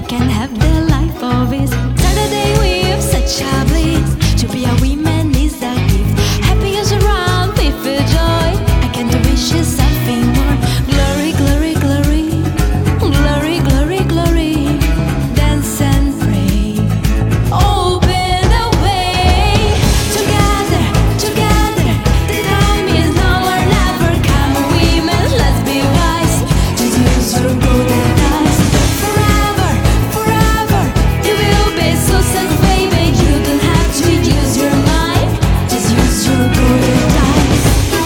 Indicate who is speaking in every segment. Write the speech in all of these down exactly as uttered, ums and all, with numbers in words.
Speaker 1: can have the life of his. Saturday we have such a bliss. To be a woman is a gift. Happiness around me for joy. I can't wish you something more. Glory, glory, glory. Glory, glory, glory. Dance and pray. Open the way. Together, together. The time is now or never. Come on, women, let's be wise. Just use your golden eyes. Forever, forever. You will be so sad, baby. You don't have to use your mind. Just use your golden eyes.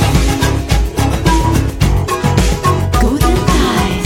Speaker 1: Golden eyes.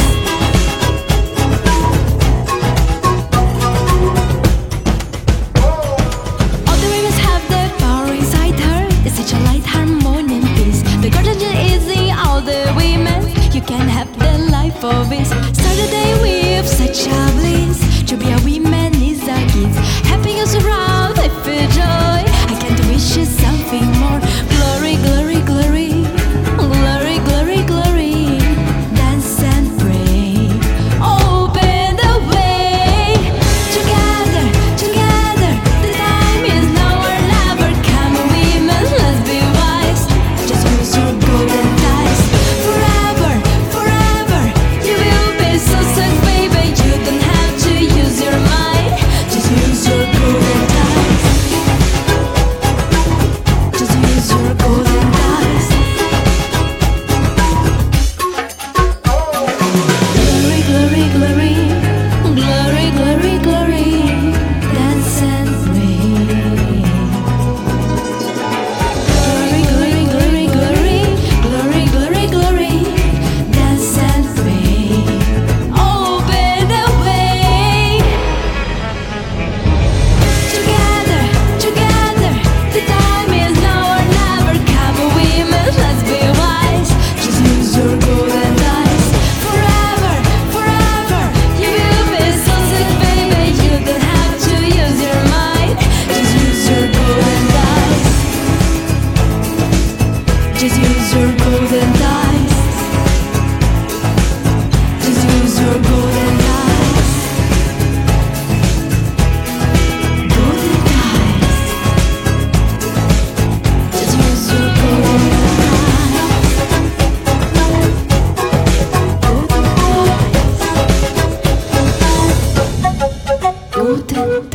Speaker 1: All the women have their power inside her. It's such a light, harmony, and peace. The garden is in all the women. You can have the life of it. Start the day with such a bliss. To be a woman is a gift. Happiness around life for joy. I can't wish you something more. Glory, glory, glory. Glory, glory, glory. Dance and pray. Open the way. Together, together. The time is now or never. Come on, women, let's be wise. Just use your golden eyes. Forever, forever. You will be so sad, baby. You don't have to use your mind. Just use your golden eyes. Just use your golden eyes. Glory, glory, glory. Glory, glory, glory. Dance and pray. Glory, glory, glory, glory. Glory, glory, glory. Dance and pray. Open the way. Together, together. The time is now or never. Come on, women, let's be wise. Just use your golden eyes. Forever, forever. You will be so sad, baby. You don't have to use your mind. Just use your golden eyes. Just use your golden eyes. Just use your golden eyes. Golden eyes. Just use your golden eyes. Golden eyes. Golden